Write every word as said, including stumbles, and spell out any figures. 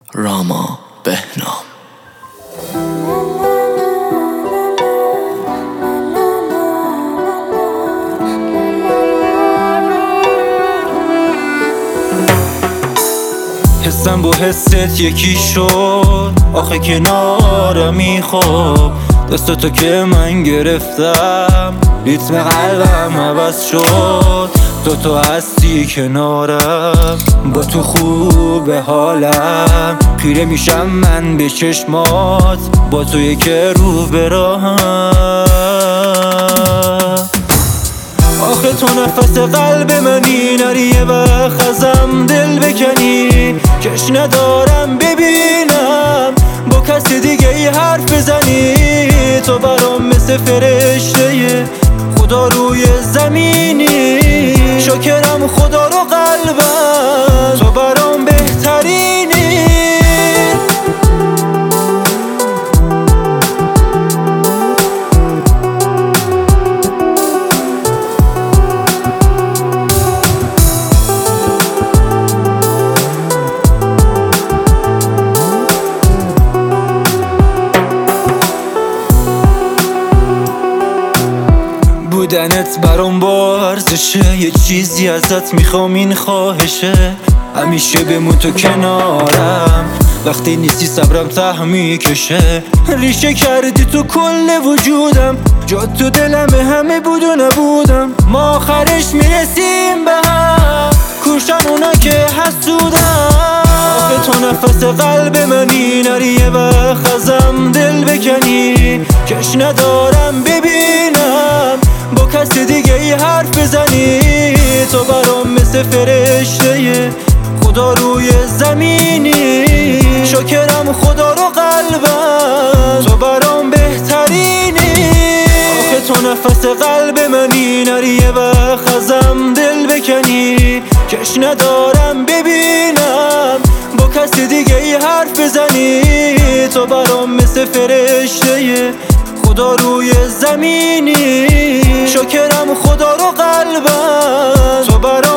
راما بهنام. حسم با حست یکی شد، آخه کنارمی خوب دستتو که من گرفتم ریتم قلبم عوض شد. تو تو هستی کنارم، با تو خوبه حالم، خیره میشم من به چشمات، با توی که رو به راهم. آخه تو نفس قلب منی، نری یه وقت ازم دل بکنی، کش ندارم ببینم با کس دیگه ای حرف بزنی. تو برام مثل فرشته خدا روی زمینی، شاکرم خدا رو قلبم، تو برام بهترینی. بودنت برام با ارزشه، یه چیزی ازت میخوام این خواهشه، همیشه بمون تو کنارم، وقتی نیستی صبرم ته میکشه. ریشه کردی تو کل وجودم، جا تو دلم همه بود و نبودم، ما آخرش میرسیم به هم، کوشن اونا که حسودم. آخه تو نفس قلب منی، نری یه وقت ازم دل بکنی، کش ندارم ببینم با کس دیگه ای حرف بزنی. تو برام مثل فرشته خدا روی زمینی، شاکرم خدا رو قلبم، تو برام بهترینی. آخه تو نفس قلب منی، نری یه وقت ازم دل بکنی، کش ندارم ببینم با کس دیگه ای حرف بزنی. تو برام مثل فرشته خدا روی زمینی، شاکرم خدا رو قلبم، تو برام